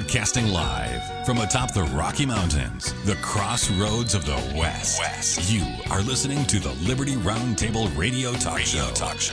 Broadcasting live from atop the Rocky Mountains, the crossroads of the West. You are listening to the Liberty Roundtable Radio Talk Show.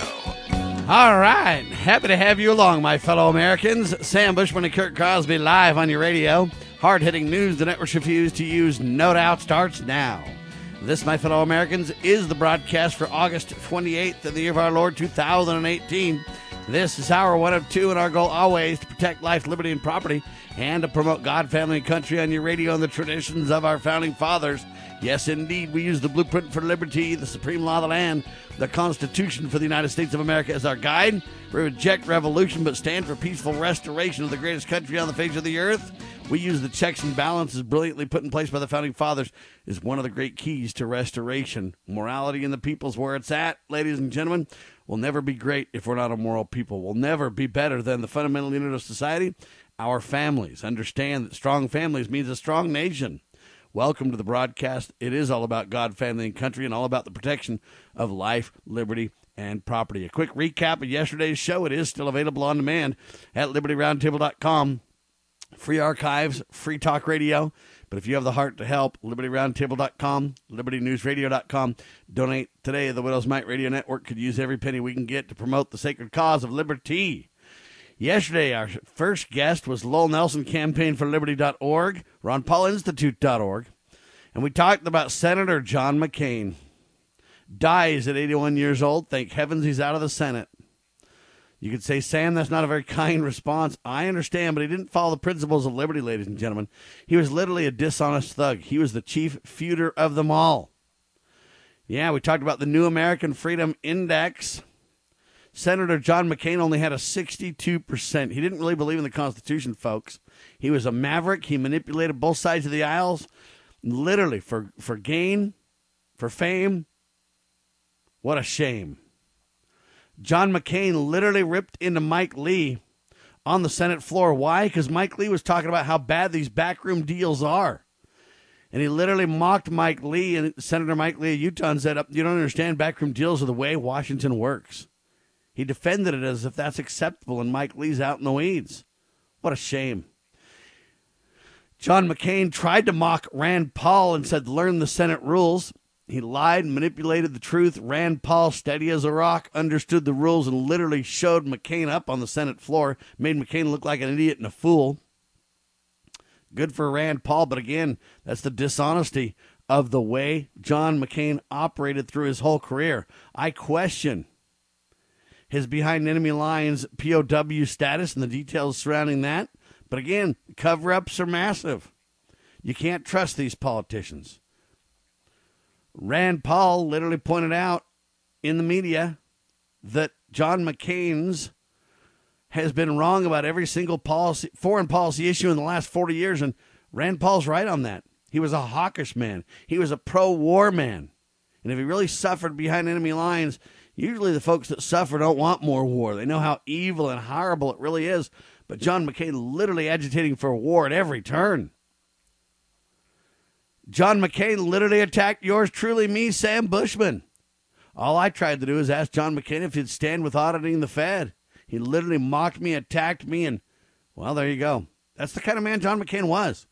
All right. Happy to have you along, my fellow Americans. Sam Bushman and Kurt Crosby live on your radio. Hard-hitting news the networks refuse to use, no doubt, starts now. This, my fellow Americans, is the broadcast for August 28th of the year of our Lord 2018. This is hour one of two, and our goal always to protect life, liberty, and property, and to promote God, family, and country on your radio and the traditions of our founding fathers. Yes, indeed, we use the blueprint for liberty, the supreme law of the land, the Constitution for the United States of America as our guide. We reject revolution, but stand for peaceful restoration of the greatest country on the face of the earth. We use the checks and balances brilliantly put in place by the founding fathers is one of the great keys to restoration. Morality in the people's where it's at, ladies and gentlemen. We'll never be great if we're not a moral people. We'll never be better than the fundamental unit of society, our families. Understand that strong families means a strong nation. Welcome to the broadcast. It is all about God, family, and country, and all about the protection of life, liberty, and property. A quick recap of yesterday's show. It is still available on demand at LibertyRoundtable.com. Free archives, free talk radio. But if you have the heart to help, LibertyRoundtable.com, LibertyNewsRadio.com. Donate today. The Widows Might Radio Network could use every penny we can get to promote the sacred cause of liberty. Yesterday, our first guest was Lowell Nelson, CampaignForLiberty.org, RonPaulInstitute.org, and we talked about Senator John McCain. Dies at 81 years old. Thank heavens he's out of the Senate. You could say, Sam, that's not a very kind response. I understand, but he didn't follow the principles of liberty, ladies and gentlemen. He was literally a dishonest thug. He was the chief feuder of them all. Yeah, we talked about the New American Freedom Index. Senator John McCain only had a 62%. He didn't really believe in the Constitution, folks. He was a maverick. He manipulated both sides of the aisles, literally for gain, for fame. What a shame. John McCain literally ripped into Mike Lee on the Senate floor. Why? Because Mike Lee was talking about how bad these backroom deals are. And he literally mocked Mike Lee, and Senator Mike Lee of Utah said, you don't understand, backroom deals are the way Washington works. He defended it as if that's acceptable, and Mike Lee's out in the weeds. What a shame. John McCain tried to mock Rand Paul and said, learn the Senate rules. He lied and manipulated the truth. Rand Paul, steady as a rock, understood the rules and literally showed McCain up on the Senate floor, made McCain look like an idiot and a fool. Good for Rand Paul, but again, that's the dishonesty of the way John McCain operated through his whole career. I question his behind enemy lines POW status and the details surrounding that. But again, cover-ups are massive. You can't trust these politicians. Rand Paul literally pointed out in the media that John McCain's has been wrong about every single foreign policy issue in the last 40 years, and Rand Paul's right on that. He was a hawkish man. He was a pro-war man. And if he really suffered behind enemy lines, usually the folks that suffer don't want more war. They know how evil and horrible it really is. But John McCain literally agitating for war at every turn. John McCain literally attacked yours truly, me, Sam Bushman. All I tried to do is ask John McCain if he'd stand with auditing the Fed. He literally mocked me, attacked me, and, well, there you go. That's the kind of man John McCain was.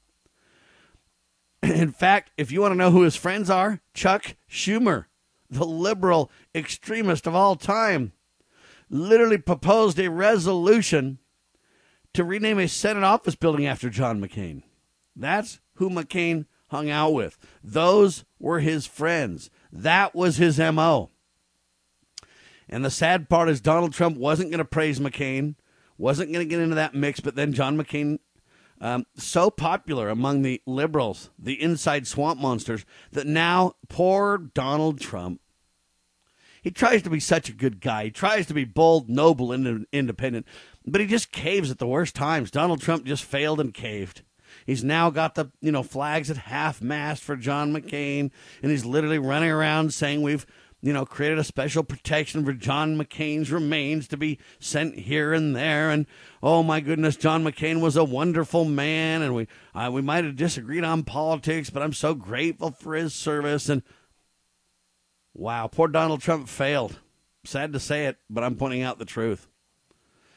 In fact, if you want to know who his friends are, Chuck Schumer, the liberal extremist of all time, literally proposed a resolution to rename a Senate office building after John McCain. That's who McCain hung out with. Those were his friends. That was his MO. And the sad part is Donald Trump wasn't going to praise McCain, wasn't going to get into that mix, but then John McCain, so popular among the liberals, the inside swamp monsters, that now poor Donald Trump, he tries to be such a good guy. He tries to be bold, noble, and independent, but he just caves at the worst times. Donald Trump just failed and caved. He's now got the, flags at half-mast for John McCain, and he's literally running around saying we've, created a special protection for John McCain's remains to be sent here and there. And, oh, my goodness, John McCain was a wonderful man, and we might have disagreed on politics, but I'm so grateful for his service. And, wow, poor Donald Trump failed. Sad to say it, but I'm pointing out the truth.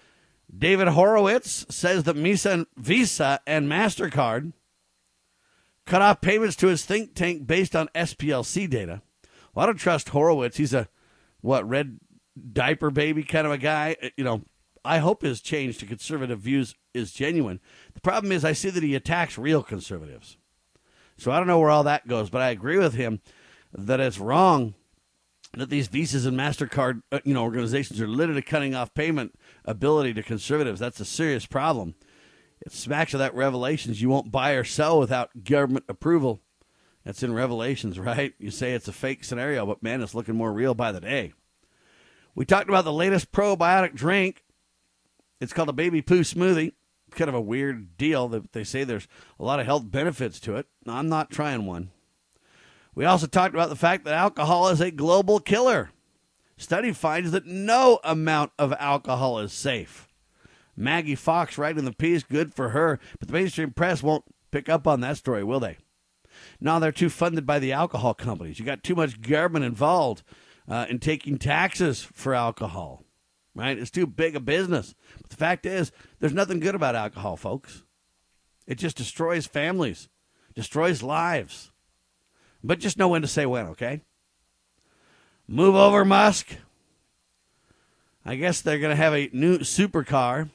David Horowitz says that Visa and MasterCard cut off payments to his think tank based on SPLC data. Well, I don't trust Horowitz. He's a, red diaper baby kind of a guy. I hope his change to conservative views is genuine. The problem is I see that he attacks real conservatives. So I don't know where all that goes, but I agree with him that it's wrong that these Visas and MasterCard organizations are literally cutting off payment ability to conservatives. That's a serious problem. It smacks of that Revelations. You won't buy or sell without government approval. That's in Revelations, right? You say it's a fake scenario, but man, it's looking more real by the day. We talked about the latest probiotic drink. It's called a baby poo smoothie. It's kind of a weird deal that they say there's a lot of health benefits to it. I'm not trying one. We also talked about the fact that alcohol is a global killer. Study finds that no amount of alcohol is safe. Maggie Fox writing the piece, good for her, but the mainstream press won't pick up on that story, will they? No, they're too funded by the alcohol companies. You got too much government involved in taking taxes for alcohol, right? It's too big a business. But the fact is, there's nothing good about alcohol, folks. It just destroys families, destroys lives. But just know when to say when, okay? Move over, Musk. I guess they're going to have a new supercar.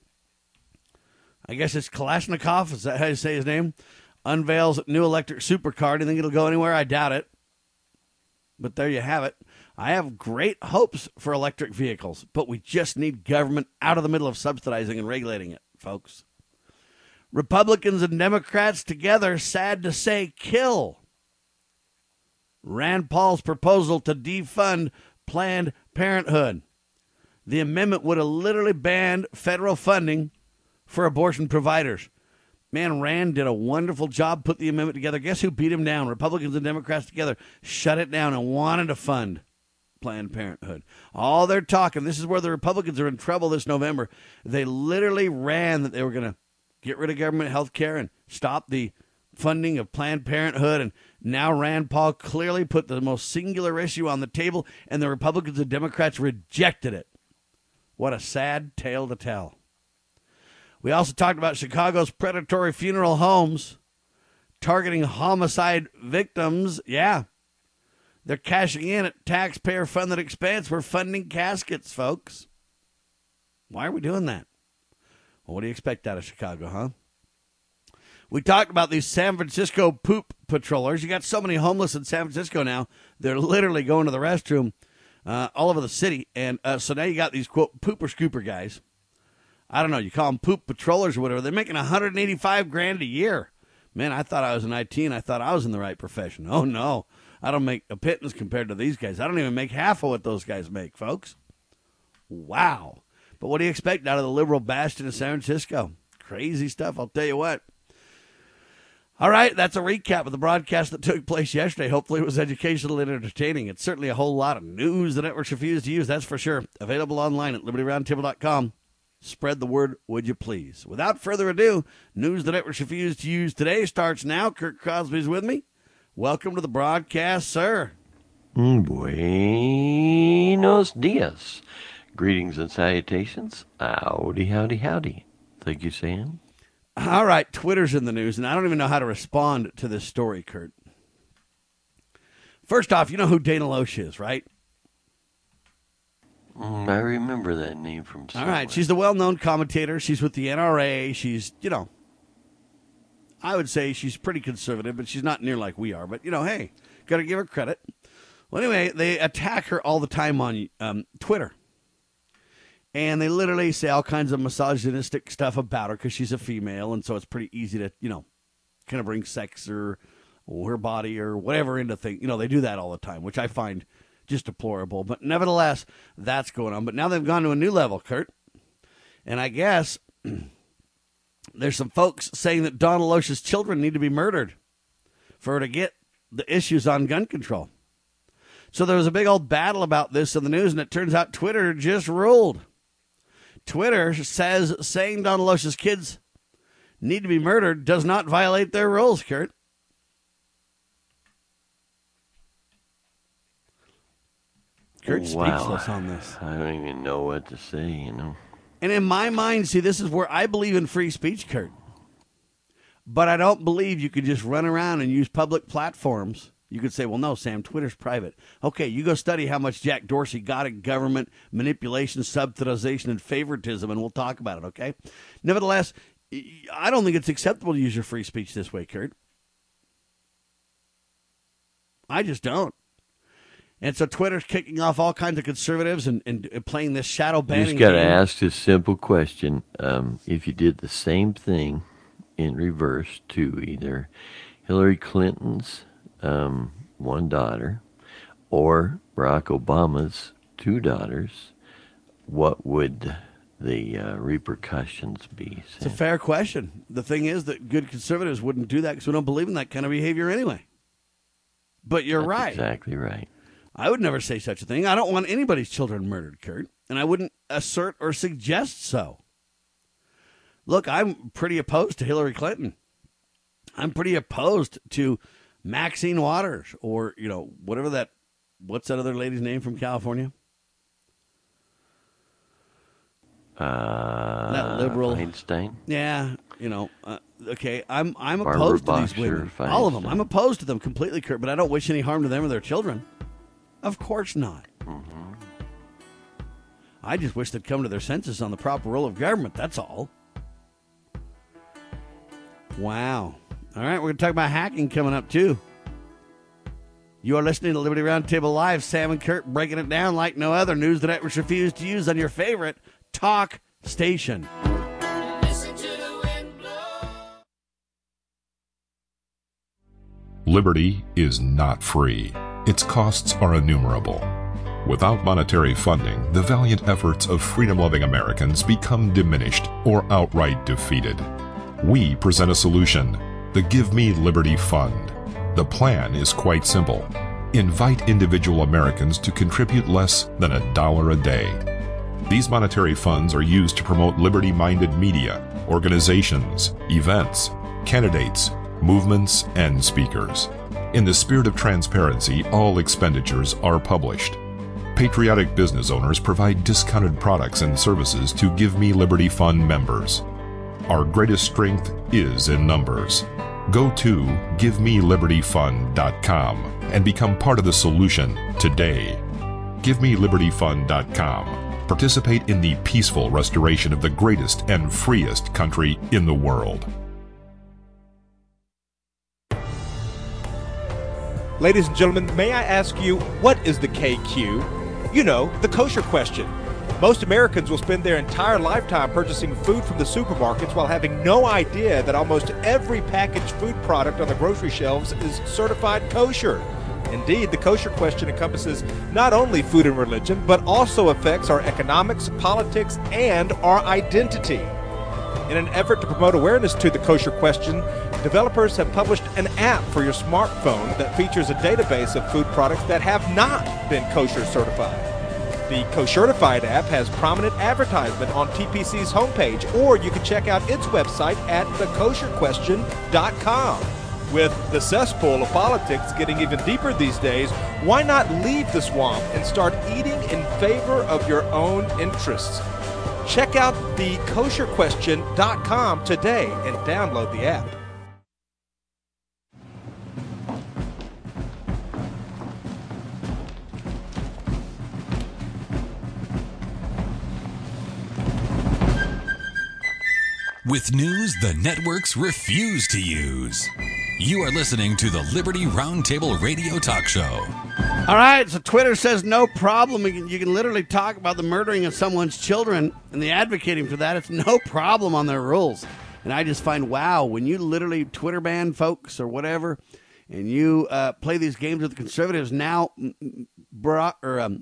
I guess it's Kalashnikov. Is that how you say his name? Unveils new electric supercar. Do you think it'll go anywhere? I doubt it. But there you have it. I have great hopes for electric vehicles, but we just need government out of the middle of subsidizing and regulating it, folks. Republicans and Democrats together, sad to say, kill Rand Paul's proposal to defund Planned Parenthood. The amendment would have literally banned federal funding for abortion providers. Man, Rand did a wonderful job, put the amendment together. Guess who beat him down? Republicans and Democrats together shut it down and wanted to fund Planned Parenthood. All they're talking, this is where the Republicans are in trouble this November. They literally ran that they were going to get rid of government health care and stop the funding of Planned Parenthood, and now Rand Paul clearly put the most singular issue on the table, and the Republicans and Democrats rejected it. What a sad tale to tell. We also talked about Chicago's predatory funeral homes targeting homicide victims. Yeah, they're cashing in at taxpayer-funded expense. We're funding caskets, folks. Why are we doing that? Well, what do you expect out of Chicago, huh? We talked about these San Francisco poop patrollers. You got so many homeless in San Francisco now, they're literally going to the restroom all over the city. And so now you got these, quote, pooper scooper guys. I don't know, you call them poop patrollers or whatever. They're making $185,000 a year. Man, I thought I was in IT and I thought I was in the right profession. Oh, no. I don't make a pittance compared to these guys. I don't even make half of what those guys make, folks. Wow. But what do you expect out of the liberal bastion of San Francisco? Crazy stuff, I'll tell you what. All right, that's a recap of the broadcast that took place yesterday. Hopefully it was educational and entertaining. It's certainly a whole lot of news the networks refuse to use, that's for sure. Available online at libertyroundtable.com. Spread the word, would you please? Without further ado, news the networks refuse to use today starts now. Kirk Crosby's with me. Welcome to the broadcast, sir. Buenos dias. Greetings and salutations. Howdy, howdy, howdy. Thank you, Sam. All right, Twitter's in the news, and I don't even know how to respond to this story, Kurt. First off, you know who Dana Loesch is, right? I remember that name from somewhere. All right, she's the well-known commentator. She's with the NRA. She's, I would say she's pretty conservative, but she's not near like we are. But, hey, got to give her credit. Well, anyway, they attack her all the time on Twitter. And they literally say all kinds of misogynistic stuff about her because she's a female. And so it's pretty easy to, kind of bring sex or her body or whatever into things. They do that all the time, which I find just deplorable. But nevertheless, that's going on. But now they've gone to a new level, Kurt. And I guess there's some folks saying that Donald Loesch's children need to be murdered for her to get the issues on gun control. So there was a big old battle about this in the news, and it turns out Twitter just ruled. Twitter says saying Donald Loesch's kids need to be murdered does not violate their rules, Kurt. Kurt's speechless on this. I don't even know what to say, And in my mind, see, this is where I believe in free speech, Kurt. But I don't believe you could just run around and use public platforms. You could say, well, no, Sam, Twitter's private. Okay, you go study how much Jack Dorsey got in government manipulation, subsidization, and favoritism, and we'll talk about it, okay? Nevertheless, I don't think it's acceptable to use your free speech this way, Kurt. I just don't. And so Twitter's kicking off all kinds of conservatives and playing this shadow banning You just got to game. ask this simple question. If you did the same thing in reverse to either Hillary Clinton's one daughter or Barack Obama's two daughters, what would the repercussions be? Sam? It's a fair question. The thing is that good conservatives wouldn't do that because we don't believe in that kind of behavior anyway. But you're That's right. Exactly right. I would never say such a thing. I don't want anybody's children murdered, Kurt, and I wouldn't assert or suggest so. Look, I'm pretty opposed to Hillary Clinton. I'm pretty opposed to Maxine Waters or, whatever what's that other lady's name from California? That liberal. Einstein? Yeah, okay, I'm Barbara opposed to these Boxer, women. All of them. Feinstein. I'm opposed to them completely, Kurt, but I don't wish any harm to them or their children. Of course not. Mm-hmm. I just wish they'd come to their senses on the proper role of government, that's all. Wow. All right, we're going to talk about hacking coming up, too. You are listening to Liberty Roundtable Live. Sam and Kurt breaking it down like no other. News the networks refuse to use on your favorite talk station. Liberty is not free. Its costs are innumerable. Without monetary funding, the valiant efforts of freedom-loving Americans become diminished or outright defeated. We present a solution, the Give Me Liberty Fund. The plan is quite simple. Invite individual Americans to contribute less than $1 a day. These monetary funds are used to promote liberty-minded media, organizations, events, candidates, movements, and speakers. In the spirit of transparency, all expenditures are published. Patriotic business owners provide discounted products and services to Give Me Liberty Fund members. Our greatest strength is in numbers. Go to GiveMeLibertyFund.com and become part of the solution today. GiveMeLibertyFund.com. Participate in the peaceful restoration of the greatest and freest country in the world. Ladies and gentlemen, may I ask you, what is the KQ? You know, the kosher question. Most Americans will spend their entire lifetime purchasing food from the supermarkets while having no idea that almost every packaged food product on the grocery shelves is certified kosher. Indeed, the kosher question encompasses not only food and religion, but also affects our economics, politics, and our identity. In an effort to promote awareness to the kosher question, developers have published an app for your smartphone that features a database of food products that have not been kosher certified. The Koshertified app has prominent advertisement on TPC's homepage, or you can check out its website at thekosherquestion.com. With the cesspool of politics getting even deeper these days, why not leave the swamp and start eating in favor of your own interests? Check out thekosherquestion.com today and download the app. With news the networks refuse to use. You are listening to the Liberty Roundtable Radio Talk Show. All right, so Twitter says no problem. You can literally talk about the murdering of someone's children and the advocating for that. It's no problem on their rules. And I just find, wow, when you literally Twitter ban folks or whatever, and you play these games with the conservatives, now Bill,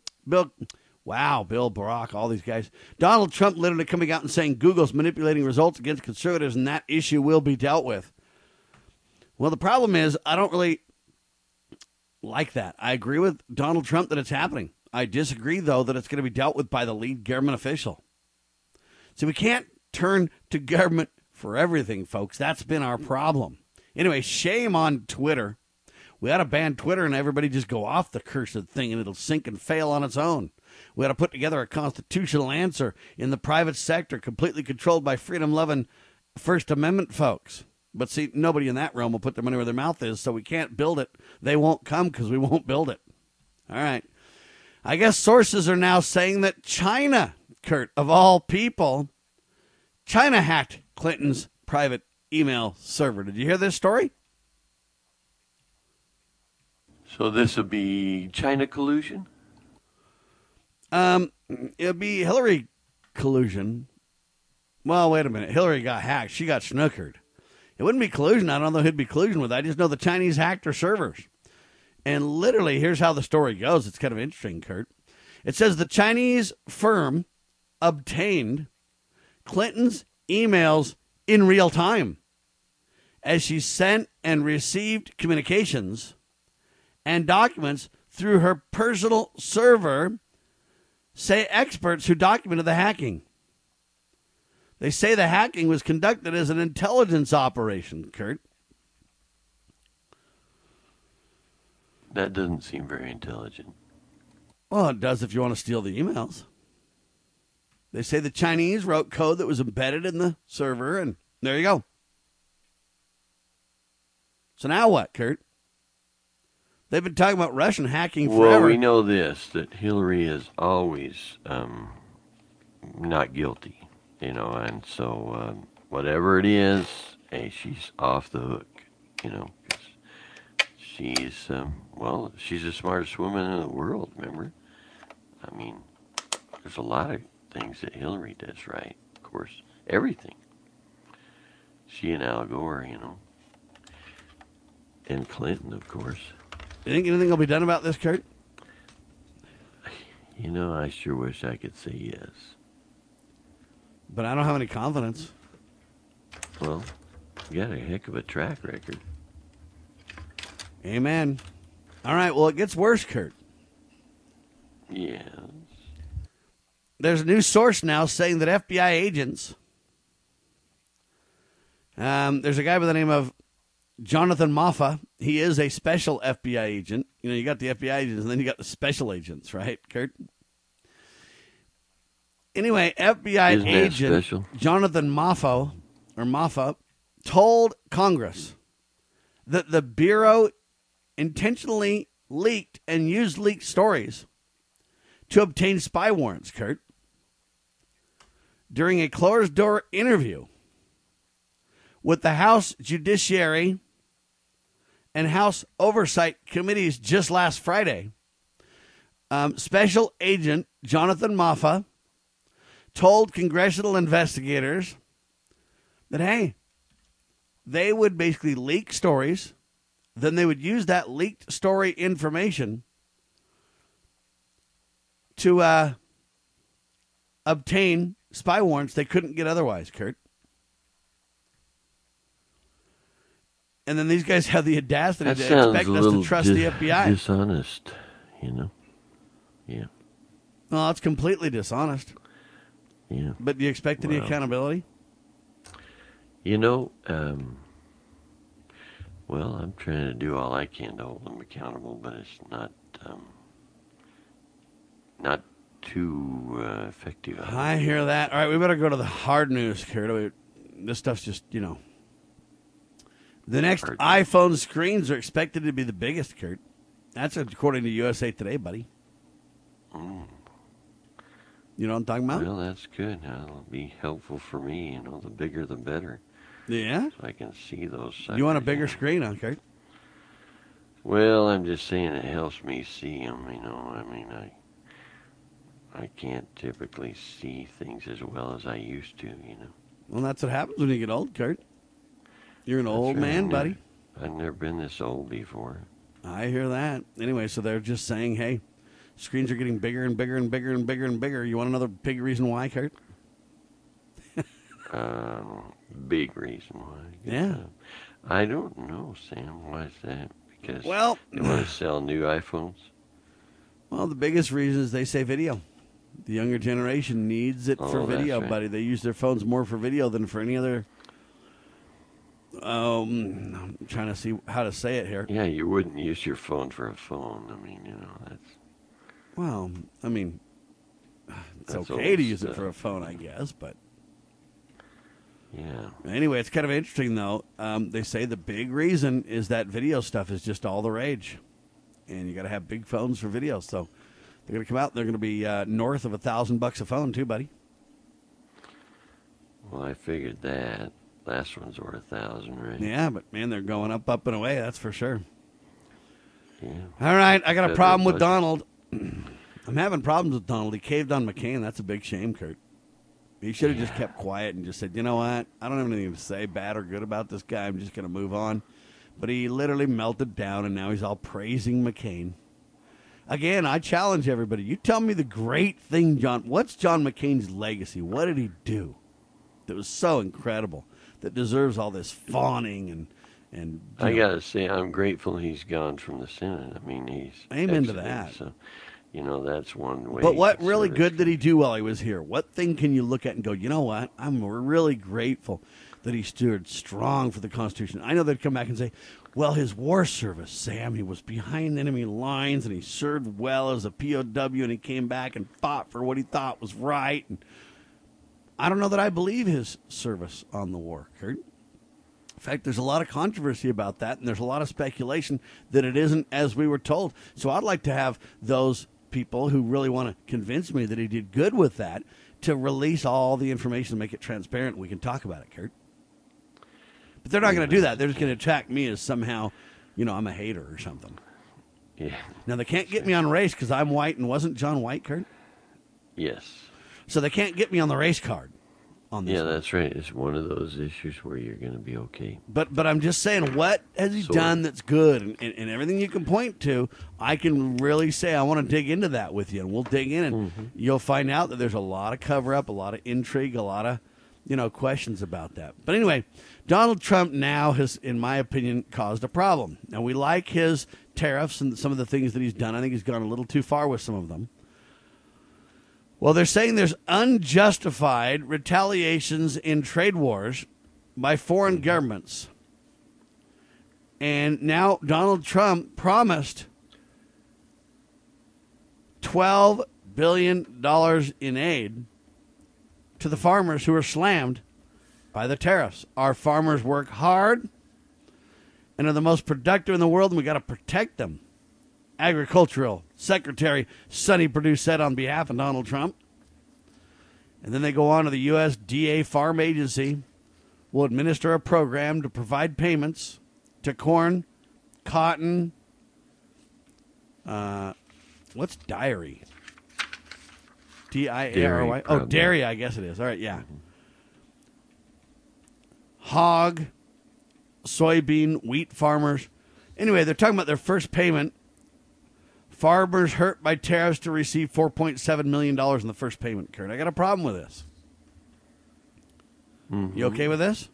Barack, all these guys. Donald Trump literally coming out and saying Google's manipulating results against conservatives and that issue will be dealt with. Well, the problem is I don't really like that. I agree with Donald Trump that it's happening. I disagree, though, that it's going to be dealt with by the lead government official. So we can't turn to government for everything, folks. That's been our problem. Anyway, shame on Twitter. We ought to ban Twitter and everybody just go off the cursed thing and it'll sink and fail on its own. We ought to put together a constitutional answer in the private sector, completely controlled by freedom-loving First Amendment folks. But see, nobody in that realm will put their money where their mouth is, so we can't build it. They won't come because we won't build it. All right. I guess sources are now saying that China, Kurt, of all people, China hacked Clinton's private email server. Did you hear this story? So this would be China collusion? It'd be Hillary collusion. Well, wait a minute. Hillary got hacked. She got snookered. It wouldn't be collusion. I don't know who'd be collusion with. I just know the Chinese hacked her servers. And literally, here's how the story goes. It's kind of interesting, Kurt. It says the Chinese firm obtained Clinton's emails in real time as she sent and received communications and documents through her personal server, say experts who documented the hacking. They say the hacking was conducted as an intelligence operation, Kurt. That doesn't seem very intelligent. Well, it does if you want to steal the emails. They say the Chinese wrote code that was embedded in the server, and there you go. So now what, Kurt? They've been talking about Russian hacking forever. Well, we know this, that Hillary is always not guilty, and so whatever it is, hey, she's off the hook, 'cause she's, she's the smartest woman in the world, remember? I mean, there's a lot of things that Hillary does right, of course, everything. She and Al Gore, and Clinton, of course. You think anything will be done about this, Kurt? I sure wish I could say yes. But I don't have any confidence. Well, you got a heck of a track record. Amen. All right, well, it gets worse, Kurt. Yes. There's a new source now saying that FBI agents, there's a guy by the name of Jonathan Moffa. He is a special FBI agent. You got the FBI agents, and then you got the special agents, right, Kurt? Anyway, FBI Isn't agent Jonathan Moffa told Congress that the Bureau intentionally leaked and used leaked stories to obtain spy warrants, Kurt. During a closed-door interview with the House Judiciary and House Oversight Committees just last Friday, Special Agent Jonathan Moffa told congressional investigators that, hey, they would basically leak stories, then they would use that leaked story information to obtain spy warrants they couldn't get otherwise, Kurt. And then these guys have the audacity that to expect us to trust the FBI. Dishonest, Yeah. Well, it's completely dishonest. Yeah. But do you expect any accountability? Well, I'm trying to do all I can to hold them accountable, but it's not too effective. I hear that. All right, we better go to the hard news, Kurt. This stuff's just, The next iPhone screens are expected to be the biggest, Kurt. That's according to USA Today, buddy. You know what I'm talking about? Well, that's good. That'll be helpful for me. The bigger the better. Yeah? So I can see those suckers. You want a bigger screen, huh, Kurt? Well, I'm just saying it helps me see them, I can't typically see things as well as I used to, Well, that's what happens when you get old, Kurt. You're an old man, buddy. I've never been this old before. I hear that. Anyway, so they're just saying, hey, screens are getting bigger and bigger and bigger and bigger and bigger. You want another big reason why, Kurt? Big reason why. Yeah. I don't know, Sam. Why is that? Because they want to sell new iPhones? Well, the biggest reason is they say video. The younger generation needs it for video, right. buddy. They use their phones more for video than for any other. I'm trying to see how to say it here. Yeah, you wouldn't use your phone for a phone. that's... Well, It's That's okay old to use it stuff. for a phone, I guess, but Yeah. anyway, it's kind of interesting, though. They say the big reason is that video stuff is just all the rage, and you got to have big phones for video. So they're going to come out. They're going to be north of $1,000 a phone, too, buddy. Well, I figured that. Last one's worth 1,000, right? Yeah, but man, they're going up and away. That's for sure. Yeah. All right, I got a Federal problem with budget. Donald. I'm having problems with Donald. He caved on McCain. That's a big shame, Kurt. He should have just kept quiet and just said, you know what? I don't have anything to say bad or good about this guy. I'm just going to move on. But he literally melted down, and now he's all praising McCain. Again, I challenge everybody. You tell me the great thing, John. What's John McCain's legacy? What did he do that was so incredible, that deserves all this fawning and I you know, got to say, I'm grateful he's gone from the Senate. I mean, he's Amen to exited, that. So, that's one way. But what to really sort of- good did he do while he was here? What thing can you look at and go, you know what? I'm really grateful that he stood strong for the Constitution. I know they'd come back and say, well, his war service, Sam, he was behind enemy lines and he served well as a POW and he came back and fought for what he thought was right. And I don't know that I believe his service on the war, Kurt. In fact, there's a lot of controversy about that, and there's a lot of speculation that it isn't as we were told. So I'd like to have those people who really want to convince me that he did good with that to release all the information and make it transparent. We can talk about it, Kurt. But they're not going to do that. They're just going to attack me as somehow, I'm a hater or something. Yeah. Now, they can't get me on race because I'm white and wasn't John White, Kurt? Yes. So they can't get me on the race card on this Yeah, one. that's right. It's one of those issues where you're going to be okay. But I'm just saying, what has he Sort of. done that's good? And everything you can point to, I can really say, I want to dig into that with you. And we'll dig in, and you'll find out that there's a lot of cover-up, a lot of intrigue, a lot of, questions about that. But anyway, Donald Trump now has, in my opinion, caused a problem. Now, we like his tariffs and some of the things that he's done. I think he's gone a little too far with some of them. Well, they're saying there's unjustified retaliations in trade wars by foreign governments. And now Donald Trump promised $12 billion in aid to the farmers who are slammed by the tariffs. Our farmers work hard and are the most productive in the world, and we got to protect them. Agricultural Secretary Sonny Perdue said on behalf of Donald Trump. And then they go on to the USDA Farm Agency will administer a program to provide payments to corn, cotton, what's dairy? D-I-A-R-Y? Dairy, Oh, probably. dairy, I guess it is. All right, yeah. Hog, soybean, wheat farmers. Anyway, they're talking about their first payment. Farmers hurt by tariffs to receive $4.7 million in the first payment, Kurt. I got a problem with this. You okay with this?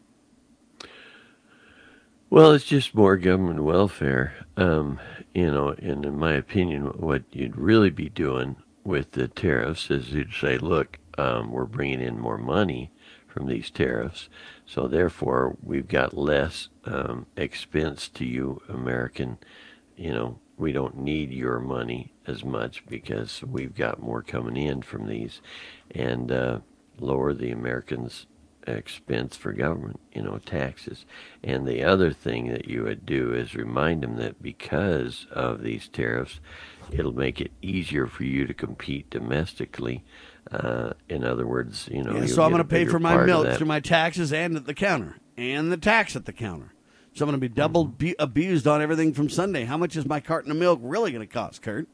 Well, it's just more government welfare. And in my opinion, what you'd really be doing with the tariffs is you'd say, look, we're bringing in more money from these tariffs, so therefore we've got less expense to you, American. We don't need your money as much because we've got more coming in from these, and lower the Americans' expense for government, taxes. And the other thing that you would do is remind them that because of these tariffs, it'll make it easier for you to compete domestically. In other words, Yeah, you'll so I'm get going a to pay bigger for my part of milk that. through my taxes and at the counter, and the tax at the counter. So I'm going to be double abused on everything from Sunday. How much is my carton of milk really going to cost, Kurt?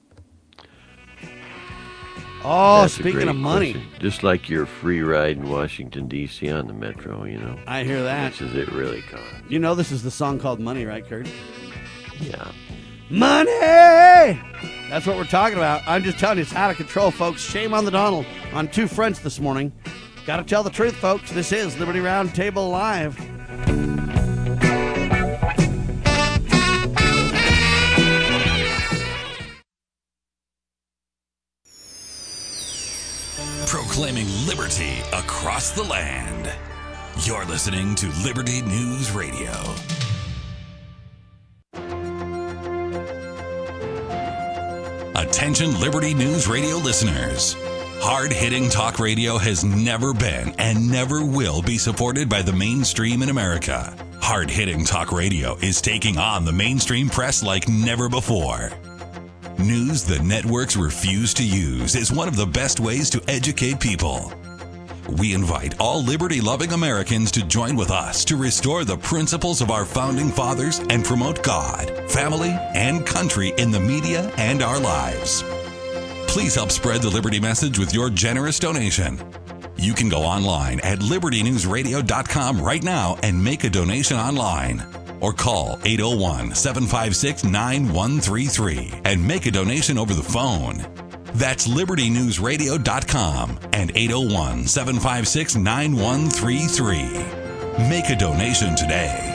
Oh, That's a speaking great of money, question. Just like your free ride in Washington, D.C. on the Metro, I hear How that. much does it really cost? You know this is the song called Money, right, Kurt? Yeah. Money! That's what we're talking about. I'm just telling you, it's out of control, folks. Shame on the Donald on two fronts this morning. Got to tell the truth, folks. This is Liberty Roundtable Live. Proclaiming liberty across the land. You're listening to Liberty News Radio. Attention Liberty News Radio listeners. Hard-hitting talk radio has never been and never will be supported by the mainstream in America. Hard-hitting talk radio is taking on the mainstream press like never before. News the networks refuse to use is one of the best ways to educate people. We invite all liberty-loving Americans to join with us to restore the principles of our founding fathers and promote God, family, and country in the media and our lives. Please help spread the Liberty message with your generous donation. You can go online at libertynewsradio.com right now and make a donation online. Or call 801-756-9133 and make a donation over the phone. That's libertynewsradio.com and 801-756-9133. Make a donation today.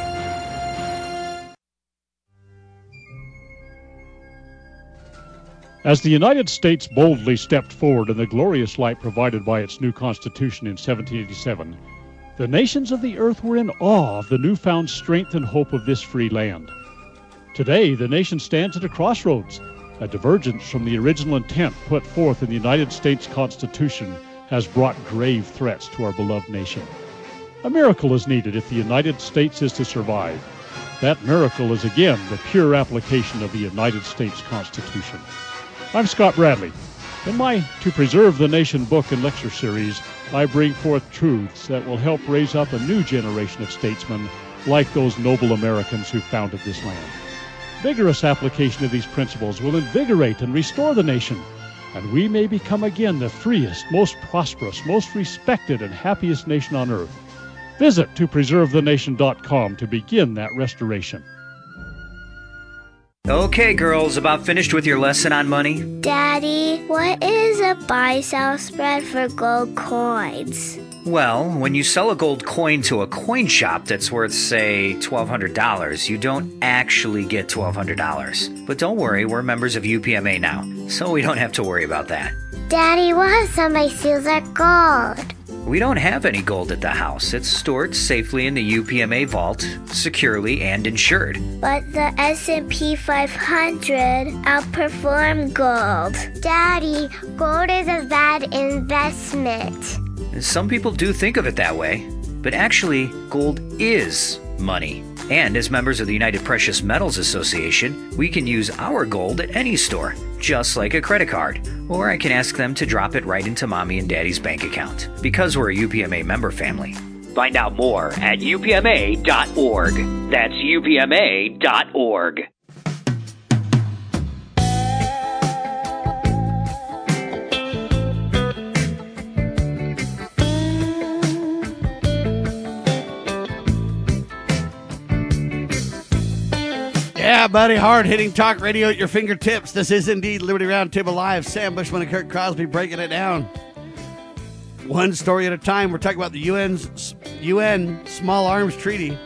As the United States boldly stepped forward in the glorious light provided by its new Constitution in 1787, the nations of the earth were in awe of the newfound strength and hope of this free land. Today, the nation stands at a crossroads. A divergence from the original intent put forth in the United States Constitution has brought grave threats to our beloved nation. A miracle is needed if the United States is to survive. That miracle is again the pure application of the United States Constitution. I'm Scott Bradley. In my To Preserve the Nation book and lecture series, I bring forth truths that will help raise up a new generation of statesmen like those noble Americans who founded this land. Vigorous application of these principles will invigorate and restore the nation, and we may become again the freest, most prosperous, most respected, and happiest nation on earth. Visit topreservethenation.com to begin that restoration. Okay, girls, about finished with your lesson on money? Daddy, what is a buy-sell spread for gold coins? Well, when you sell a gold coin to a coin shop that's worth, say, $1,200, you don't actually get $1,200. But don't worry, we're members of UPMA now, so we don't have to worry about that. Daddy, what if somebody steals our gold? We don't have any gold at the house. It's stored safely in the UPMA vault, securely and insured. But the S&P 500 outperformed gold. Daddy, gold is a bad investment. Some people do think of it that way, but actually, gold is money. And as members of the United Precious Metals Association, we can use our gold at any store, just like a credit card. Or I can ask them to drop it right into Mommy and Daddy's bank account, because we're a UPMA member family. Find out more at upma.org. That's upma.org. Yeah, buddy, hard-hitting talk radio at your fingertips. This is indeed Liberty Roundtable Live. Sam Bushman and Kirk Crosby breaking it down. One story at a time. We're talking about the UN Small Arms Treaty.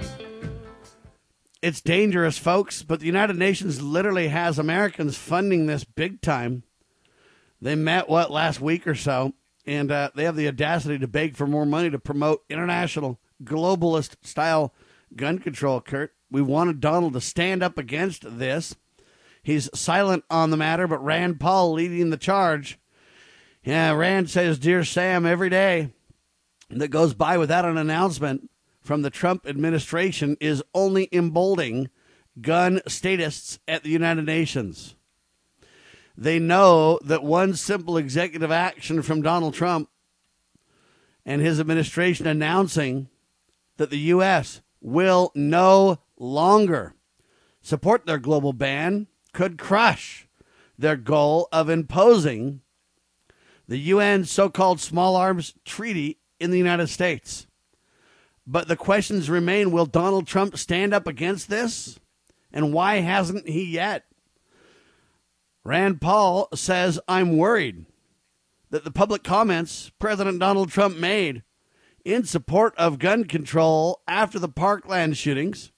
It's dangerous, folks, but the United Nations literally has Americans funding this big time. They met, last week or so, and they have the audacity to beg for more money to promote international globalist-style gun control, Kurt. We wanted Donald to stand up against this. He's silent on the matter, but Rand Paul leading the charge. Yeah, Rand says, "Dear Sam," every day that goes by without an announcement from the Trump administration is only emboldening gun statists at the United Nations. They know that one simple executive action from Donald Trump and his administration announcing that the U.S. will no longer support their global ban could crush their goal of imposing the UN so-called Small Arms Treaty in the United States. But the questions remain, will Donald Trump stand up against this? And why hasn't he yet? Rand Paul says, "I'm worried that the public comments President Donald Trump made in support of gun control after the Parkland shootings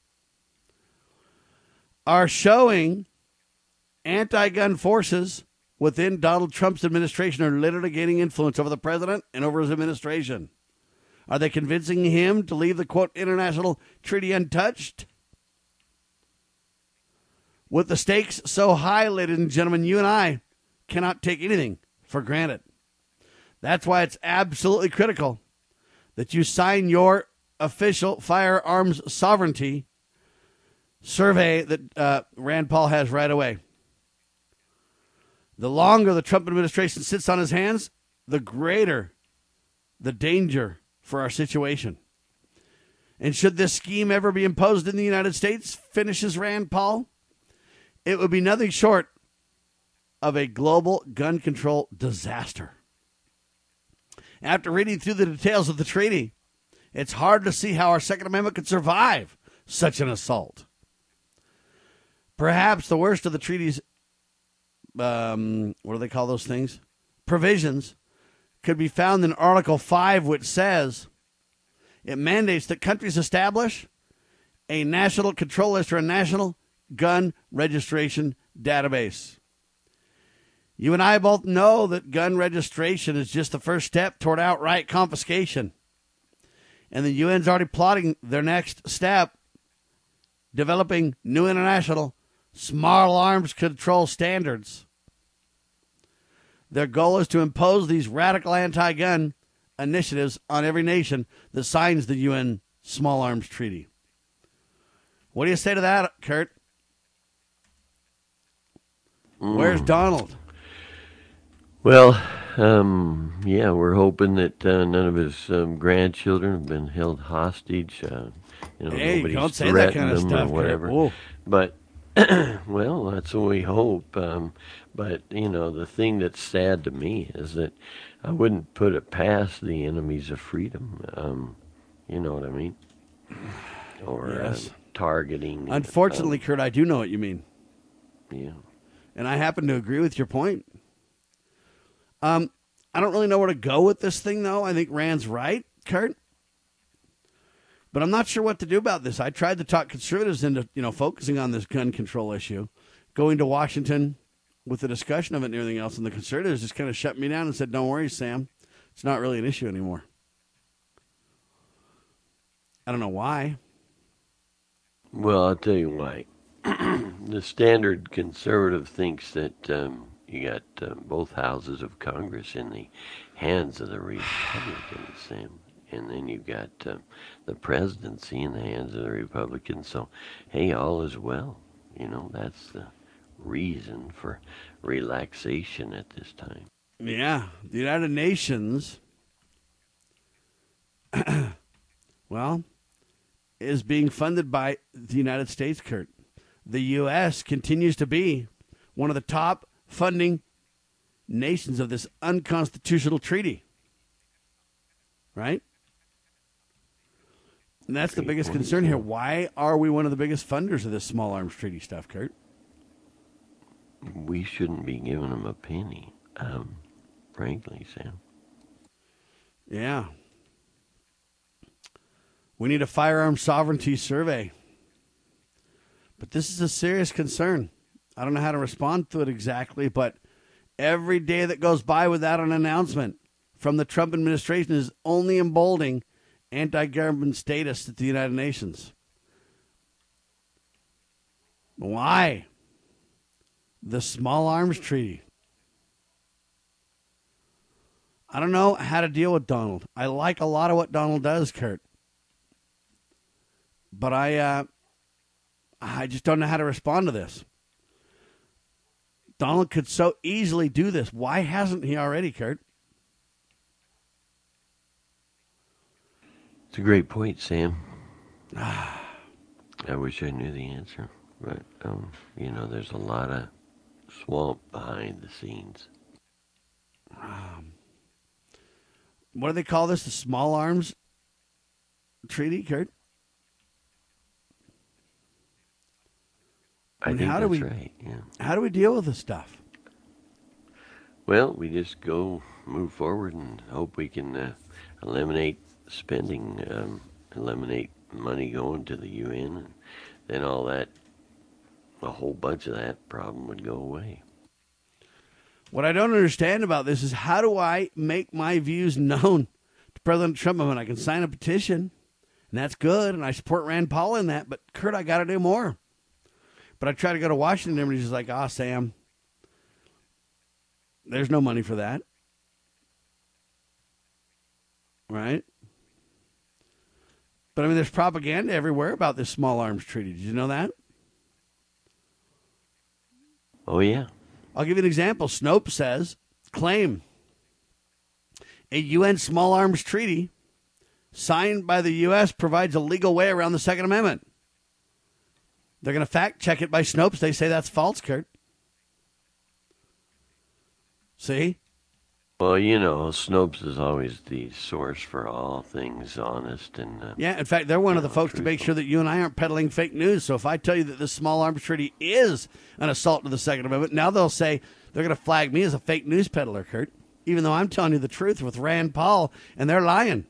are showing anti-gun forces within Donald Trump's administration are literally gaining influence over the president and over his administration. Are they convincing him to leave the, quote, international treaty untouched? With the stakes so high, ladies and gentlemen, you and I cannot take anything for granted. That's why it's absolutely critical that you sign your official firearms sovereignty survey that Rand Paul has right away. The longer the Trump administration sits on his hands, the greater the danger for our situation. And should this scheme ever be imposed in the United States, finishes Rand Paul, it would be nothing short of a global gun control disaster. After reading through the details of the treaty, it's hard to see how our Second Amendment could survive such an assault. Perhaps the worst of the treaty's, what do they call those things? Provisions could be found in Article 5, which says it mandates that countries establish a national control list or a national gun registration database. You and I both know that gun registration is just the first step toward outright confiscation. And the UN's already plotting their next step, developing new international small arms control standards. Their goal is to impose these radical anti-gun initiatives on every nation that signs the UN Small Arms Treaty. What do you say to that, Kurt? Where's Donald? Well, yeah, we're hoping that none of his grandchildren have been held hostage. Hey, nobody's don't say that kind of threatened them stuff, or whatever. Kurt. But well, that's what we hope. But the thing that's sad to me is that I wouldn't put it past the enemies of freedom. You know what I mean? Or yes. Targeting. Unfortunately, Kurt, I do know what you mean. Yeah. And I happen to agree with your point. I don't really know where to go with this thing, though. I think Rand's right, Kurt. But I'm not sure what to do about this. I tried to talk conservatives into, focusing on this gun control issue, going to Washington with the discussion of it and everything else, and the conservatives just kind of shut me down and said, "Don't worry, Sam. It's not really an issue anymore." I don't know why. Well, I'll tell you why. The standard conservative thinks that you got both houses of Congress in the hands of the Republicans, Sam. And then you've got the presidency in the hands of the Republicans. So, hey, all is well. That's the reason for relaxation at this time. Yeah, the United Nations, well, is being funded by the United States, Kurt. The U.S. continues to be one of the top funding nations of this unconstitutional treaty. Right? And that's the biggest concern here. Why are we one of the biggest funders of this small arms treaty stuff, Kurt? We shouldn't be giving them a penny, frankly, Sam. Yeah. We need a firearms sovereignty survey. But this is a serious concern. I don't know how to respond to it exactly, but every day that goes by without an announcement from the Trump administration is only emboldening anti-government status at the United Nations. Why? The Small Arms Treaty. I don't know how to deal with Donald. I like a lot of what Donald does, Kurt. But I just don't know how to respond to this. Donald could so easily do this. Why hasn't he already, Kurt? It's a great point, Sam. I wish I knew the answer. But, there's a lot of swamp behind the scenes. What do they call this? The Small Arms Treaty, Kurt? I think that's right, yeah. How do we deal with this stuff? Well, we just move forward and hope we can eliminate spending, eliminate money going to the UN, and then a whole bunch of that problem would go away. What I don't understand about this is how do I make my views known to President Trump? I mean, I can sign a petition, and that's good, and I support Rand Paul in that, but Kurt, I got to do more. But I try to go to Washington, and everybody's just like, Sam, there's no money for that. Right? But, I mean, there's propaganda everywhere about this small arms treaty. Did you know that? Oh, yeah. I'll give you an example. Snopes says, claim a UN small arms treaty signed by the U.S. provides a legal way around the Second Amendment. They're going to fact check it by Snopes. They say that's false, Kurt. See? Well, you know, Snopes is always the source for all things honest and yeah, in fact, they're one of the folks to make sure that you and I aren't peddling fake news. So if I tell you that this small arms treaty is an assault to the Second Amendment, now they'll say they're going to flag me as a fake news peddler, Kurt, even though I'm telling you the truth with Rand Paul, and they're lying.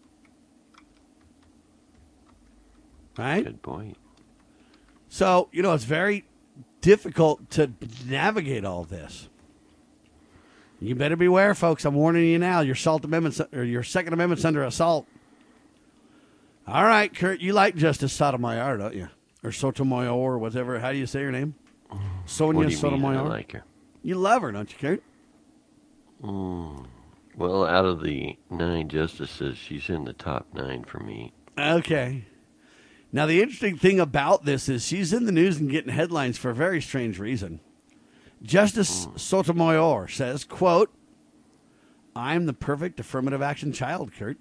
Right? Good point. So, you know, it's very difficult to navigate all this. You better beware, folks. I'm warning you now. Your Second Amendment's under assault. All right, Kurt, you like Justice Sotomayor, don't you? Or Sotomayor, or whatever. How do you say her name? Sonia Sotomayor. I like her. You love her, don't you, Kurt? Well, out of the 9 justices, she's in the top 9 for me. Okay. Now, the interesting thing about this is she's in the news and getting headlines for a very strange reason. Justice Sotomayor says, quote, I'm the perfect affirmative action child, Kurt.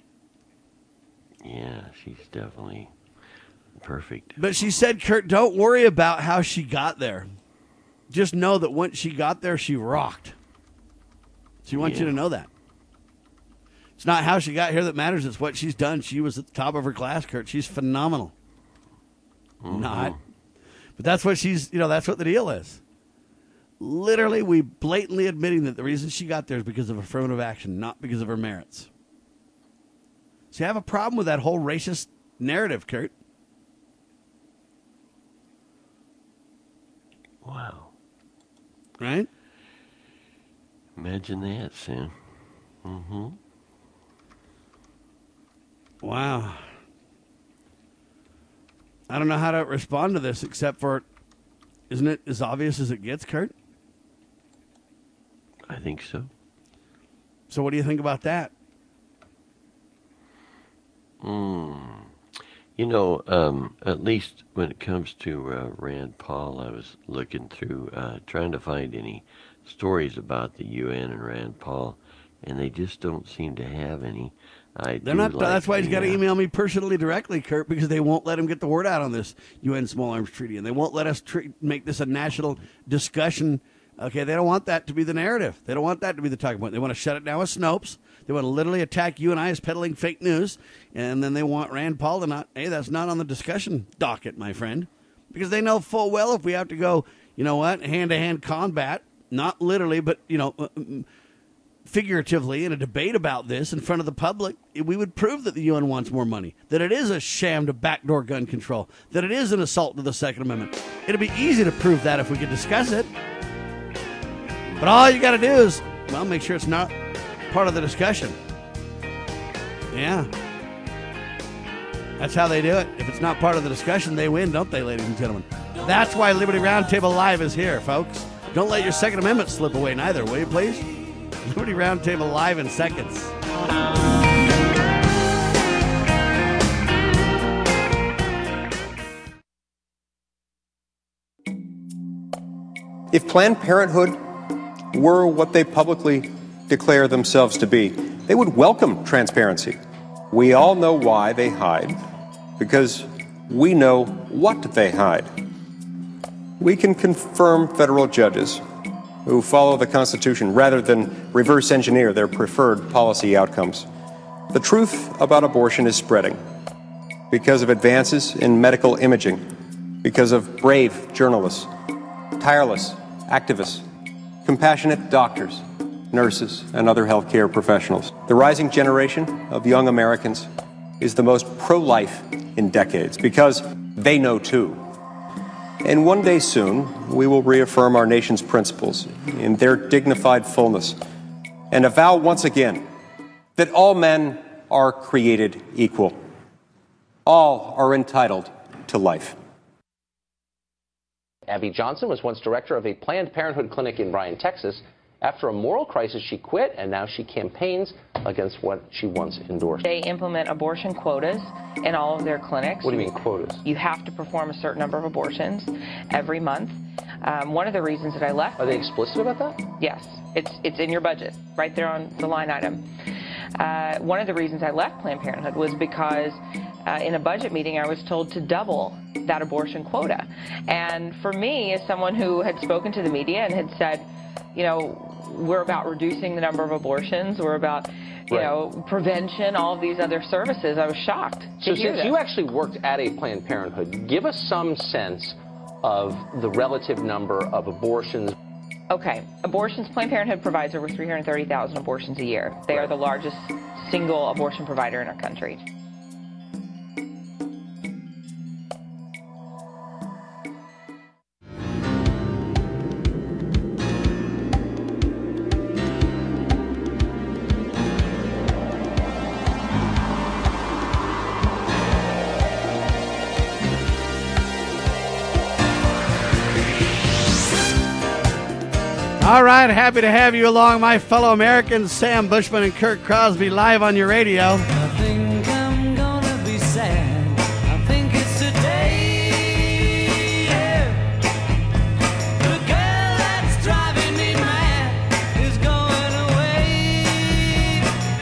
Yeah, she's definitely perfect. But she said, Kurt, don't worry about how she got there. Just know that once she got there, she rocked. She wants you to know that. It's not how she got here that matters. It's what she's done. She was at the top of her class, Kurt. She's phenomenal. Not. But that's what that's what the deal is. Literally, we blatantly admitting that the reason she got there is because of affirmative action, not because of her merits. See, I have a problem with that whole racist narrative, Kurt. Wow. Right? Imagine that, Sam. Wow. I don't know how to respond to this except for, isn't it as obvious as it gets, Kurt? I think so. So what do you think about that? You know, at least when it comes to Rand Paul, I was looking through, trying to find any stories about the UN and Rand Paul, and they just don't seem to have any. That's why he's got to email me personally directly, Kurt, because they won't let him get the word out on this UN Small Arms Treaty, and they won't let us make this a national discussion. Okay, they don't want that to be the narrative. They don't want that to be the talking point. They want to shut it down with Snopes. They want to literally attack you and I as peddling fake news, and then they want Rand Paul to that's not on the discussion docket, my friend, because they know full well if we have to go, hand-to-hand combat, not literally, but, figuratively in a debate about this in front of the public, we would prove that the UN wants more money, that it is a sham to backdoor gun control, that it is an assault to the Second Amendment. It'd be easy to prove that if we could discuss it. But all you got to do is, make sure it's not part of the discussion. Yeah. That's how they do it. If it's not part of the discussion, they win, don't they, ladies and gentlemen? That's why Liberty Roundtable Live is here, folks. Don't let your Second Amendment slip away neither, will you, please? Liberty Roundtable Live in seconds. If Planned Parenthood were what they publicly declare themselves to be, they would welcome transparency. We all know why they hide, because we know what they hide. We can confirm federal judges who follow the Constitution rather than reverse engineer their preferred policy outcomes. The truth about abortion is spreading because of advances in medical imaging, because of brave journalists, tireless activists, compassionate doctors, nurses, and other healthcare professionals. The rising generation of young Americans is the most pro-life in decades because they know too. And one day soon, we will reaffirm our nation's principles in their dignified fullness and avow once again that all men are created equal. All are entitled to life. Abby Johnson was once director of a Planned Parenthood clinic in Bryan, Texas, After a moral crisis, she quit, and now she campaigns against what she once endorsed. They implement abortion quotas in all of their clinics. What do you mean quotas? You have to perform a certain number of abortions every month. One of the reasons that I left... Are they explicit about that? Yes. It's in your budget, right there on the line item. One of the reasons I left Planned Parenthood was because in a budget meeting I was told to double that abortion quota. And for me, as someone who had spoken to the media and had said, you know, we're about reducing the number of abortions, we're about, you know, prevention, all of these other services, I was shocked to hear since that. you actually worked at a Planned Parenthood, give us some sense of the relative number of abortions. Okay, abortions, Planned Parenthood provides over 330,000 abortions a year. They are the largest single abortion provider in our country. All right, happy to have you along, my fellow Americans. Sam Bushman and Kurt Crosby live on your radio. I think I'm gonna be sad. I think it's today. Yeah. The girl that's driving me mad is going away.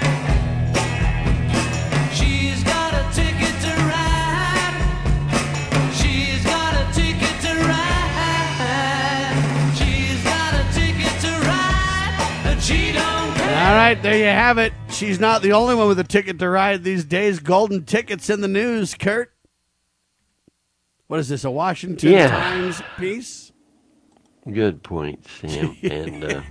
She's got a ticket to ride. She's got a ticket to ride. All right, there you have it. She's not the only one with a ticket to ride these days. Golden tickets in the news, Kurt. What is this, a Washington Times piece? Good point, Sam. And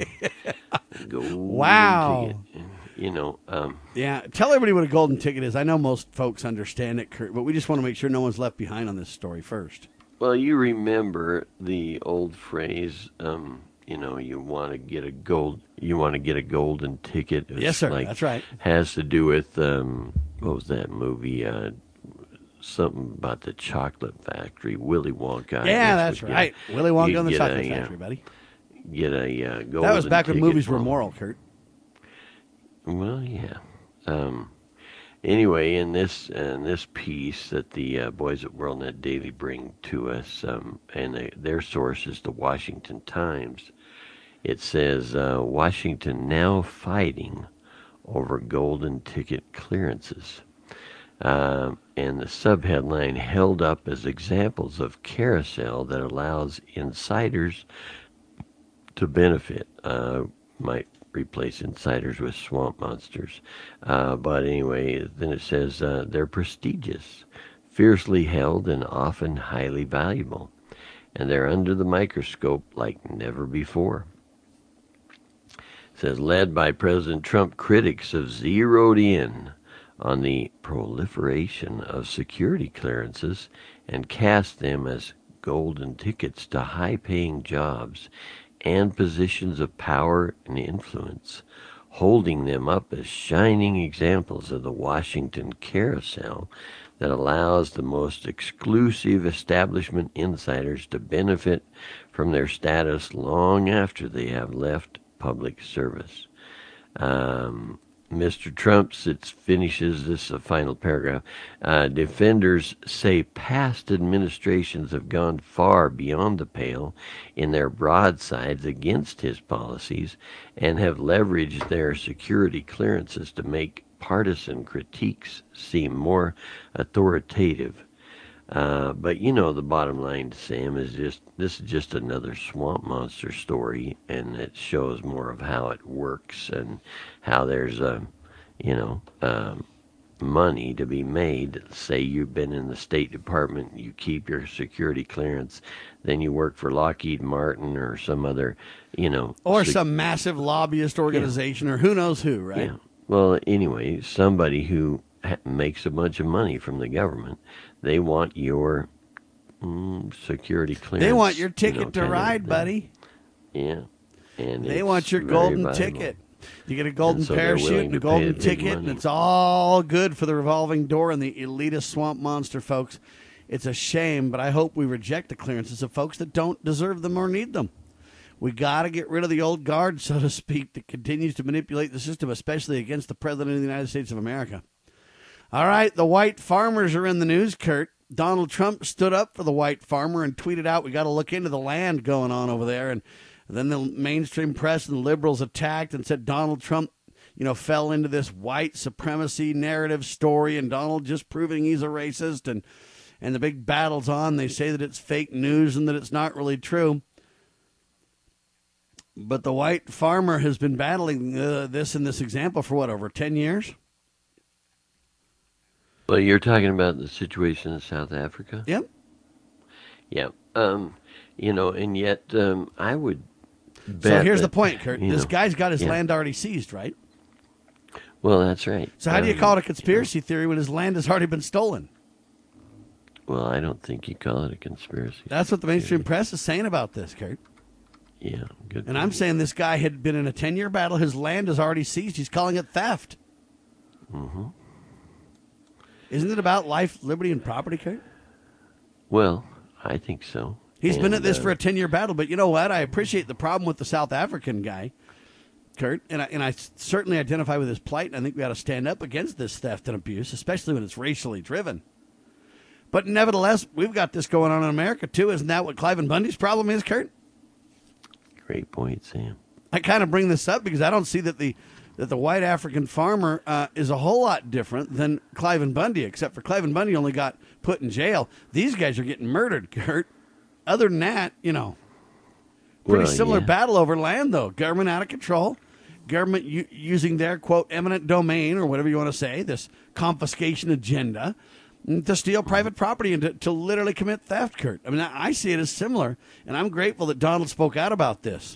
wow. Ticket. You know, yeah, tell everybody what a golden ticket is. I know most folks understand it, Kurt, but we just want to make sure no one's left behind on this story first. Well, you remember the old phrase, you know, you want to get a golden ticket. It's yes, sir. That's right. Has to do with what was that movie? Something about the chocolate factory, Willy Wonka. Yeah, that's right. Willy Wonka and the Chocolate Factory, buddy. Get a golden. That was back when movies were moral, Kurt. Well, yeah. Anyway, in this piece that the boys at WorldNet Daily bring to us, and their source is the Washington Times, it says, Washington now fighting over golden ticket clearances. And the subheadline, held up as examples of carousel that allows insiders to benefit. Might replace insiders with swamp monsters. But anyway, then it says they're prestigious, fiercely held, and often highly valuable. And they're under the microscope like never before. It says, led by President Trump, critics have zeroed in on the proliferation of security clearances and cast them as golden tickets to high-paying jobs and positions of power and influence, holding them up as shining examples of the Washington carousel that allows the most exclusive establishment insiders to benefit from their status long after they have left public service. Mr. Trump finishes this final paragraph. Defenders say past administrations have gone far beyond the pale in their broadsides against his policies and have leveraged their security clearances to make partisan critiques seem more authoritative. But you know, the bottom line, Sam, is this is just another swamp monster story, and it shows more of how it works and how there's money to be made. Say you've been in the State Department, you keep your security clearance, then you work for Lockheed Martin or some other, or some massive lobbyist organization, or who knows who, right? Yeah. Well, anyway, somebody who makes a bunch of money from the government, they want your security clearance. They want your ticket to ride, buddy. Yeah. And they want your golden ticket. You get a golden parachute and a golden ticket, and it's all good for the revolving door and the elitist swamp monster folks. It's a shame, but I hope we reject the clearances of folks that don't deserve them or need them. We got to get rid of the old guard, so to speak, that continues to manipulate the system, especially against the President of the United States of America. All right, the white farmers are in the news, Kurt. Donald Trump stood up for the white farmer and tweeted out, we got to look into the land going on over there. And then the mainstream press and the liberals attacked and said Donald Trump, fell into this white supremacy narrative story, and Donald just proving he's a racist, and the big battle's on. They say that it's fake news and that it's not really true. But the white farmer has been battling this in this example for over 10 years? Well, you're talking about the situation in South Africa? Yep. Yeah. And yet I would bet. So here's that, the point, Kurt. This guy's got his land already seized, right? Well, that's right. So how do you call it a conspiracy theory when his land has already been stolen? Well, I don't think you call it a conspiracy. That's what the mainstream press is saying about this, Kurt. Yeah, good. And I'm saying this guy had been in a 10-year battle. His land is already seized. He's calling it theft. Mm-hmm. Isn't it about life, liberty, and property, Kurt? Well, I think so. He's been at this for a 10-year battle, but you know what? I appreciate the problem with the South African guy, Kurt, and I certainly identify with his plight, and I think we ought to stand up against this theft and abuse, especially when it's racially driven. But nevertheless, we've got this going on in America, too. Isn't that what Cliven Bundy's problem is, Kurt? Great point, Sam. I kind of bring this up because I don't see that the white African farmer is a whole lot different than Cliven Bundy, except for Cliven Bundy only got put in jail. These guys are getting murdered, Kurt. Other than that, pretty similar battle over land, though. Government out of control. Government using their, quote, eminent domain, or whatever you want to say, this confiscation agenda, to steal private property and to literally commit theft, Kurt. I mean, I see it as similar, and I'm grateful that Donald spoke out about this.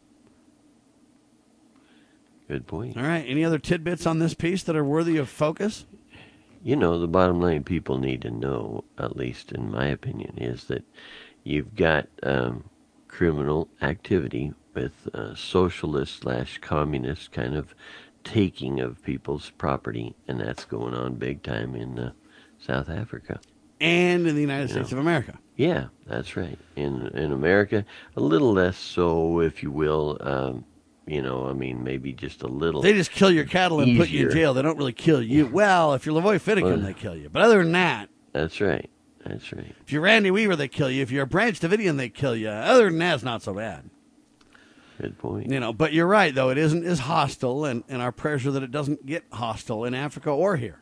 Good point. All right. Any other tidbits on this piece that are worthy of focus? The bottom line people need to know, at least in my opinion, is that you've got criminal activity with socialist/communist kind of taking of people's property, and that's going on big time in South Africa. And in the United States of America. Yeah, that's right. In America, a little less so, if you will. Maybe just a little. They just kill your cattle and put you in easier. jail. They don't really kill you. Well, if you're Lavoy Finnegan, they kill you. But other than that. That's right. That's right. If you're Randy Weaver, they kill you. If you're Branch Davidian, they kill you. Other than that, it's not so bad. Good point. But you're right, though. It isn't as hostile, and our prayers are that it doesn't get hostile in Africa or here.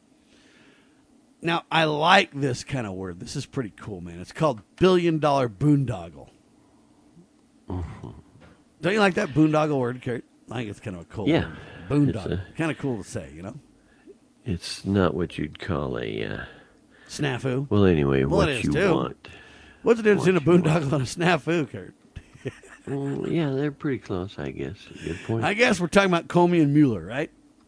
Now, I like this kind of word. This is pretty cool, man. It's called billion-dollar boondoggle. Mm-hmm. Don't you like that boondoggle word, Kurt? I think it's kind of a cool word. Boondoggle. Kind of cool to say, It's not what you'd call a... snafu. Well, anyway, well, what it is you too. want. What's the difference between a boondoggle and a snafu, Kurt? Yeah, they're pretty close, I guess. Good point. I guess we're talking about Comey and Mueller, right?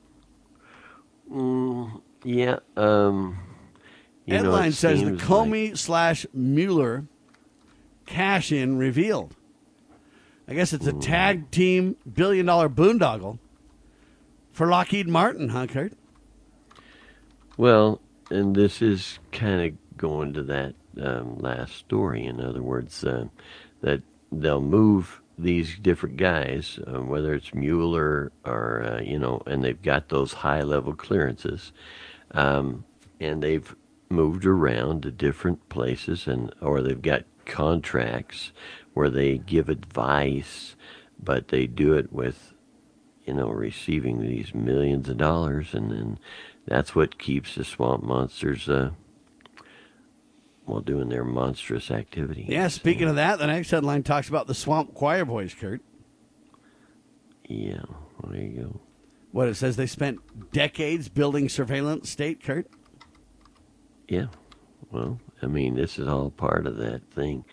Yeah. Headline says the seems Comey/Mueller cash-in revealed. I guess it's a tag team billion-dollar boondoggle for Lockheed Martin, huh, Kurt? Well, and this is kind of going to that last story. In other words, that they'll move these different guys, whether it's Mueller or, and they've got those high-level clearances, and they've moved around to different places, or they've got contracts where they give advice, but they do it with, receiving these millions of dollars, and then that's what keeps the swamp monsters doing their monstrous activity. Yeah, speaking of that, the next headline talks about the Swamp Choir Boys, Kurt. Yeah, well, there you go. What, it says they spent decades building surveillance state, Kurt? Yeah, well, this is all part of that thing.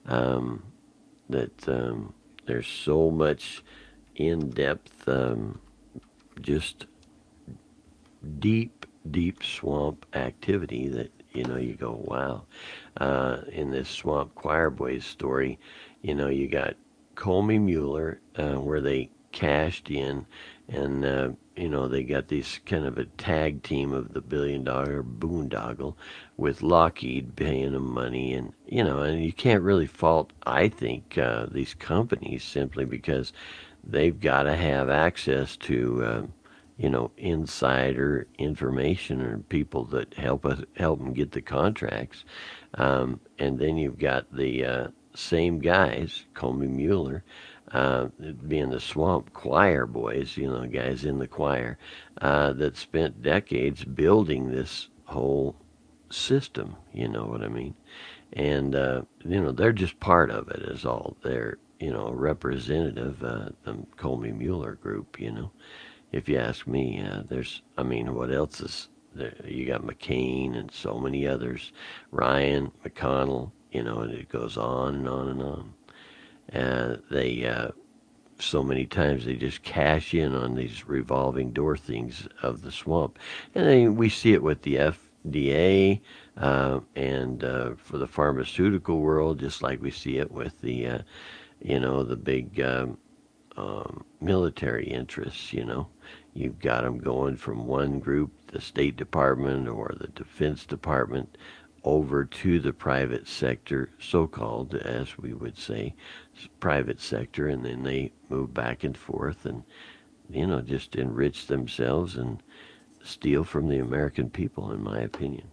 There's so much in-depth, just deep swamp activity that, you go, wow. In this Swamp Choir Boys story, you got Comey Mueller, where they cashed in And they got these kind of a tag team of the $1 billion boondoggle with Lockheed paying them money, and you can't really fault, I think, these companies simply because they've got to have access to insider information and people that help them get the contracts. And then you've got the same guys, Comey Mueller, being the swamp choir boys, guys in the choir, that spent decades building this whole system, you know what I mean? And, they're just part of it is all. They're, a representative, the Comey Mueller group, if you ask me. What else is there? You got McCain and so many others, Ryan, McConnell, and it goes on and on and on. They so many times they just cash in on these revolving door things of the swamp, and then we see it with the FDA and for the pharmaceutical world, just like we see it with the the big military interests. You've got them going from one group, the State Department or the Defense Department, over to the private sector, so-called, as we would say, private sector, and then they move back and forth and, just enrich themselves and steal from the American people, in my opinion.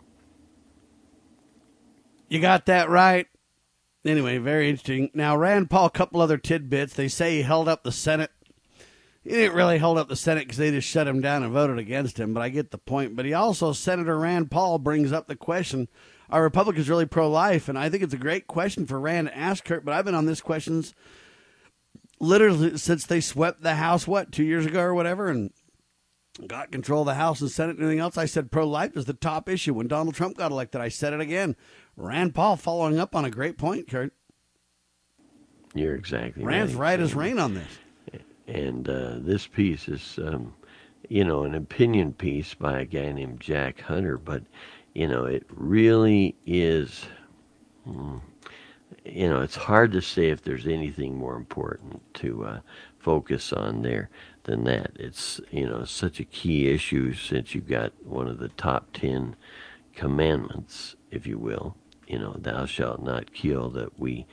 You got that right. Anyway, very interesting. Now, Rand Paul, a couple other tidbits. They say he held up the Senate. He didn't really hold up the Senate because they just shut him down and voted against him, but I get the point. But he also, Senator Rand Paul, brings up the question, are Republicans really pro-life? And I think it's a great question for Rand to ask her, but I've been on this questions literally since they swept the House, 2 years ago or whatever, and got control of the House and Senate and everything else. I said pro-life is the top issue. When Donald Trump got elected, I said it again. Rand Paul following up on a great point, Kurt. You're exactly right. Rand's right as rain on this. And this piece is, an opinion piece by a guy named Jack Hunter, but, it really is, it's hard to say if there's anything more important to focus on there than that. It's, such a key issue since you've got one of the top 10 commandments, if you will, thou shalt not kill, that we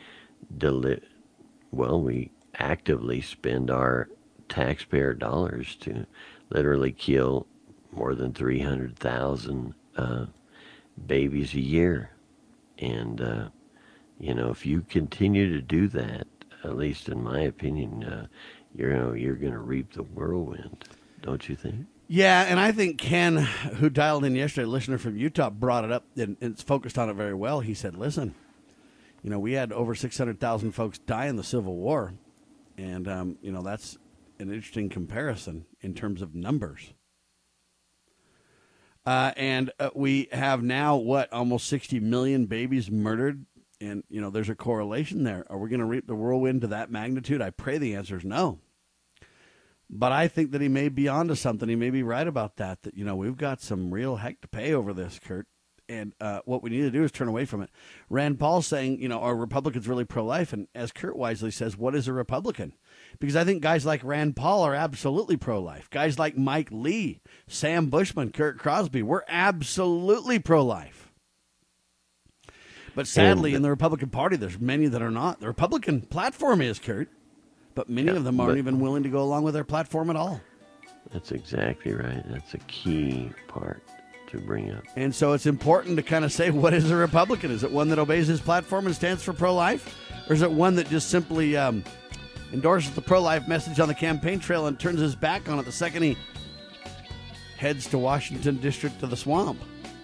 actively spend our taxpayer dollars to literally kill more than 300,000 babies a year. And, if you continue to do that, at least in my opinion, you're going to reap the whirlwind, don't you think? Yeah, and I think Ken, who dialed in yesterday, a listener from Utah, brought it up and it's focused on it very well. He said, listen, we had over 600,000 folks die in the Civil War. And, that's an interesting comparison in terms of numbers. And we have now, almost 60 million babies murdered. And, there's a correlation there. Are we going to reap the whirlwind to that magnitude? I pray the answer is no. But I think that he may be onto something. He may be right about that, we've got some real heck to pay over this, Kurt. And what we need to do is turn away from it. Rand Paul's saying, are Republicans really pro-life? And as Kurt wisely says, what is a Republican? Because I think guys like Rand Paul are absolutely pro-life. Guys like Mike Lee, Sam Bushman, Kurt Crosby, we're absolutely pro-life. But sadly, in the Republican Party, there's many that are not. The Republican platform is, Kurt, but many of them aren't even willing to go along with their platform at all. That's exactly right. That's a key part to bring up. And so it's important to kind of say, what is a Republican? Is it one that obeys his platform and stands for pro-life? Or is it one that just simply endorses the pro-life message on the campaign trail and turns his back on it the second he heads to Washington District to the swamp?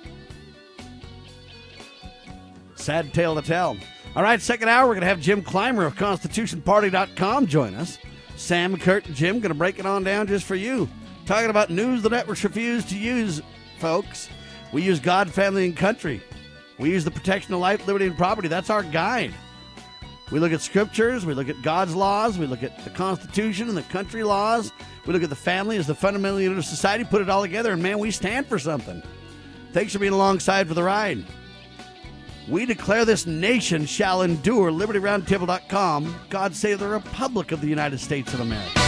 Sad tale to tell. All right, second hour, we're going to have Jim Clymer of ConstitutionParty.com join us. Sam, Kurt, and Jim going to break it on down just for you. Talking about news the networks refuse to use, folks. We use God, family, and country. We use the protection of life, liberty, and property. That's our guide. We look at scriptures. We look at God's laws. We look at the Constitution and the country laws. We look at the family as the fundamental unit of society, put it all together, and, man, we stand for something. Thanks for being alongside for the ride. We declare this nation shall endure. LibertyRoundtable.com. God save the Republic of the United States of America.